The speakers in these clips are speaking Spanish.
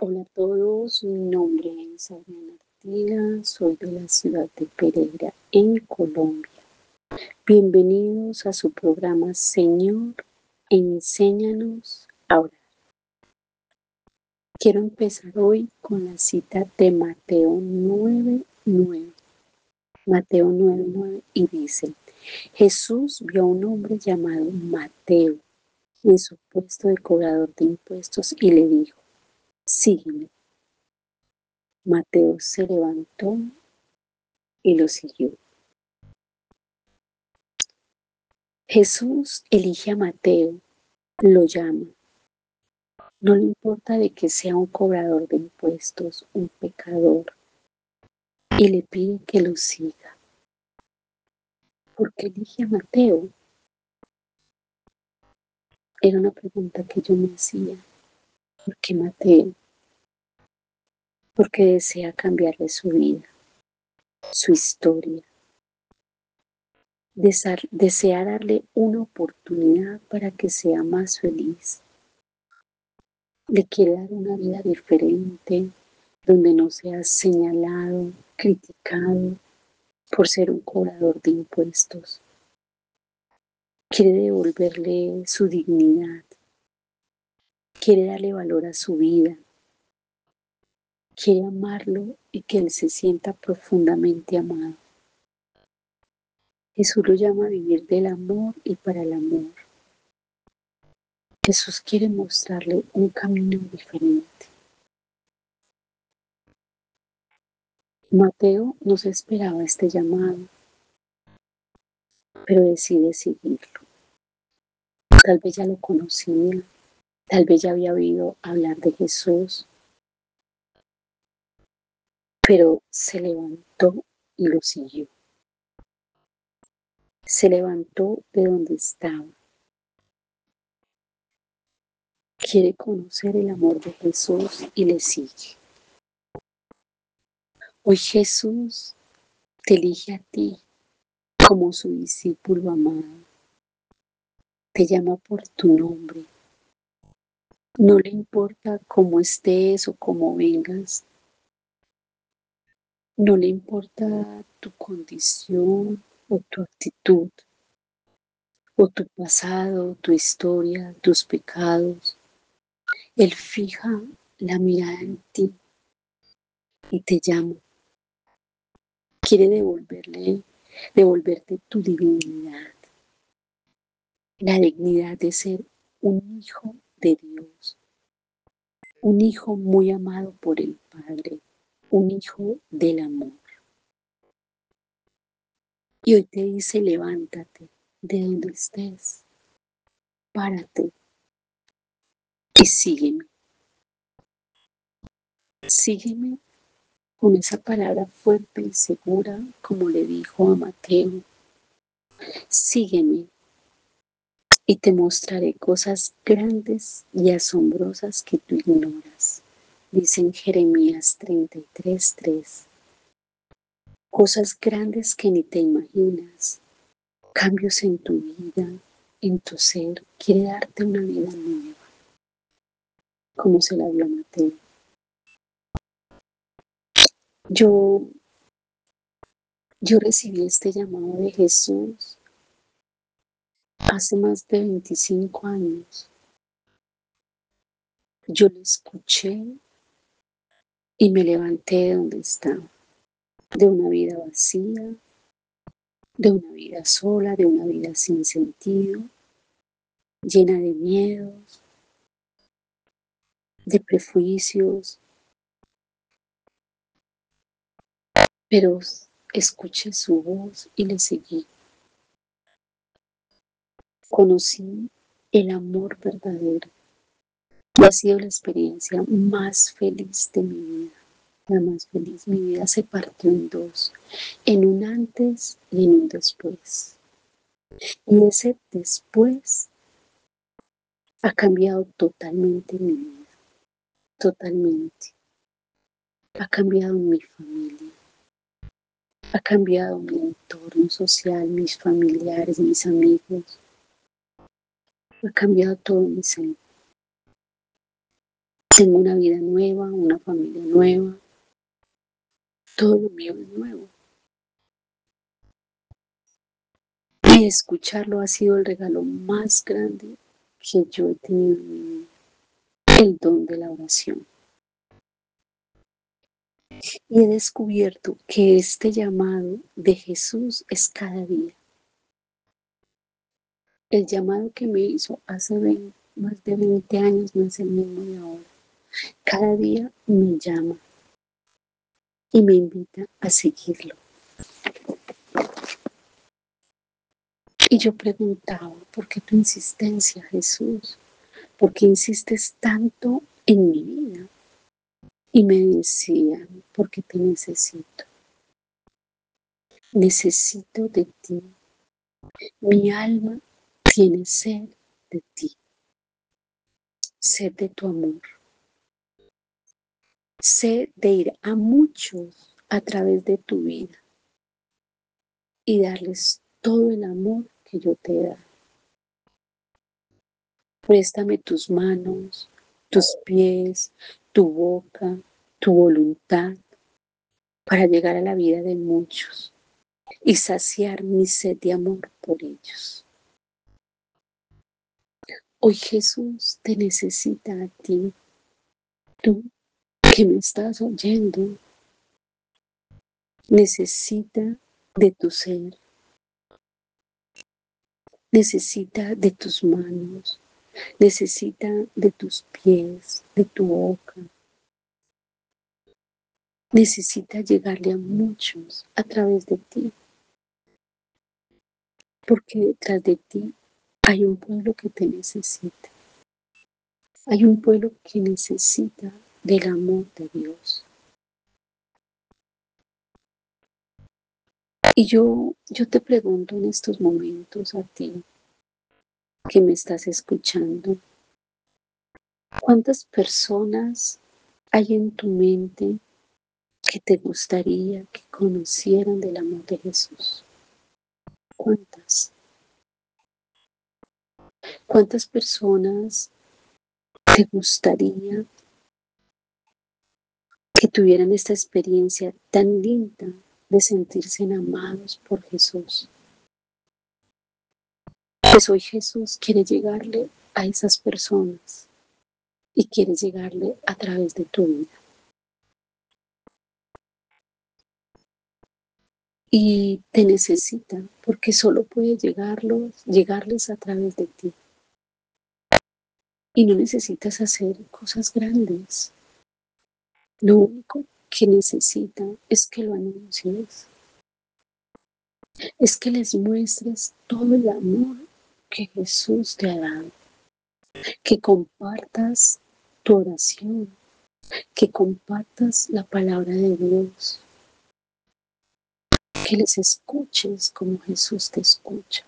Hola a todos, mi nombre es Adriana Artigas, soy de la ciudad de Pereira, en Colombia. Bienvenidos a su programa Señor, enséñanos a orar. Quiero empezar hoy con la cita de Mateo 9:9. Mateo 9:9 y dice, Jesús vio a un hombre llamado Mateo en su puesto de cobrador de impuestos y le dijo, sígueme. Mateo se levantó y lo siguió. Jesús elige a Mateo, lo llama. No le importa de que sea un cobrador de impuestos, un pecador, y le pide que lo siga. ¿Por qué elige a Mateo? Era una pregunta que yo me hacía. ¿Por qué Mateo? Porque desea cambiarle su vida, su historia. Desea darle una oportunidad para que sea más feliz. Le quiere dar una vida diferente, donde no sea señalado, criticado por ser un cobrador de impuestos. Quiere devolverle su dignidad, quiere darle valor a su vida, quiere amarlo y que él se sienta profundamente amado. Jesús lo llama a vivir del amor y para el amor. Jesús quiere mostrarle un camino diferente. Mateo no se esperaba este llamado, pero decide seguirlo. Tal vez ya lo conocía, tal vez ya había oído hablar de Jesús, pero se levantó y lo siguió. Se levantó de donde estaba. Quiere conocer el amor de Jesús y le sigue. Hoy Jesús te elige a ti como su discípulo amado. Te llama por tu nombre. No le importa cómo estés o cómo vengas. No le importa tu condición o tu actitud, o tu pasado, tu historia, tus pecados. Él fija la mirada en ti y te llama. Quiere devolverte tu divinidad, la dignidad de ser un hijo de Dios, un hijo muy amado por el Padre, un hijo del amor. Y hoy te dice, levántate de donde estés, párate y sígueme. Sígueme con esa palabra fuerte y segura, como le dijo a Mateo. Sígueme y te mostraré cosas grandes y asombrosas que tú ignoras. Dice en Jeremías 33:3. Cosas grandes que ni te imaginas. Cambios en tu vida, en tu ser. Quiere darte una vida nueva, como se la dio a Mateo. Yo recibí este llamado de Jesús hace más de 25 años. Yo lo escuché y me levanté de donde estaba, de una vida vacía, de una vida sola, de una vida sin sentido, llena de miedos, de prejuicios, pero escuché su voz y le seguí. Conocí el amor verdadero y ha sido la experiencia más feliz de mi vida, la más feliz. Mi vida se partió en dos, en un antes y en un después. Y ese después ha cambiado totalmente mi vida, totalmente. Ha cambiado mi familia, ha cambiado mi entorno social, mis familiares, mis amigos, ha cambiado todo mi ser. Tengo una vida nueva, una familia nueva, todo lo mío es nuevo. Y escucharlo ha sido el regalo más grande que yo he tenido en mi vida, el don de la oración. Y he descubierto que este llamado de Jesús es cada día. El llamado que me hizo hace más de 20 años no es el mismo de ahora. Cada día me llama y me invita a seguirlo. Y yo preguntaba, ¿por qué tu insistencia, Jesús? ¿Por qué insistes tanto en mi vida? Y me decían, porque te necesito. Necesito de ti. Mi alma tiene sed de ti. Sed de tu amor. Sed de ir a muchos a través de tu vida y darles todo el amor que yo te he dado. Préstame tus manos, tus pies, tu boca, tu voluntad para llegar a la vida de muchos y saciar mi sed de amor por ellos. Hoy Jesús te necesita a ti, tú que me estás oyendo, necesita de tu ser, necesita de tus manos, necesita de tus pies, de tu boca, necesita llegarle a muchos a través de ti, porque detrás de ti hay un pueblo que te necesita, hay un pueblo que necesita del amor de Dios. Y yo te pregunto en estos momentos a ti que me estás escuchando, ¿cuántas personas hay en tu mente que te gustaría que conocieran del amor de Jesús? ¿Cuántas? ¿Cuántas personas te gustaría que tuvieran esta experiencia tan linda de sentirse amados por Jesús? Pues hoy Jesús quiere llegarle a esas personas y quiere llegarle a través de tu vida. Y te necesita porque solo puede llegarles a través de ti. Y no necesitas hacer cosas grandes. Lo único que necesita es que lo anuncies, es que les muestres todo el amor que Jesús te ha dado, que compartas tu oración, que compartas la palabra de Dios, que les escuches como Jesús te escucha.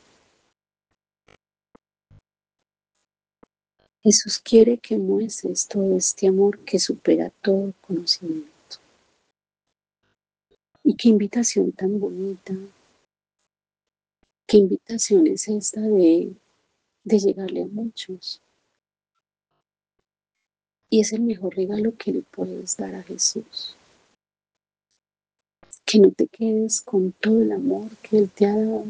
Jesús quiere que muestres todo este amor que supera todo conocimiento. Y qué invitación tan bonita, qué invitación es esta de llegarle a muchos. Y es el mejor regalo que le puedes dar a Jesús. Que no te quedes con todo el amor que Él te ha dado,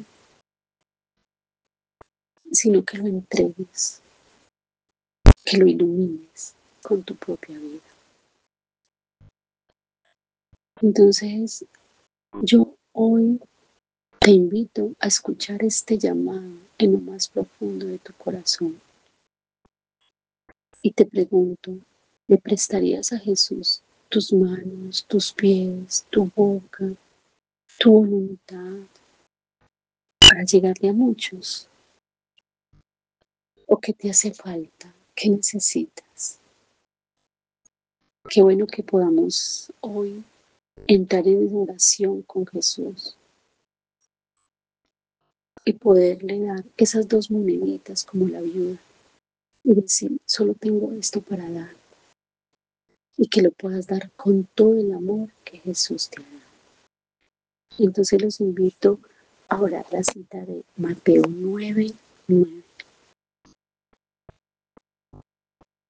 sino que lo entregues, que lo ilumines con tu propia vida. Entonces, yo hoy te invito a escuchar este llamado en lo más profundo de tu corazón. Y te pregunto, ¿le prestarías a Jesús tus manos, tus pies, tu boca, tu voluntad para llegarle a muchos? ¿O qué te hace falta? ¿Qué necesitas? Qué bueno que podamos hoy entrar en oración con Jesús y poderle dar esas dos moneditas como la viuda y decir, solo tengo esto para dar, y que lo puedas dar con todo el amor que Jesús te ha dado. Entonces los invito a orar la cita de Mateo 9:9.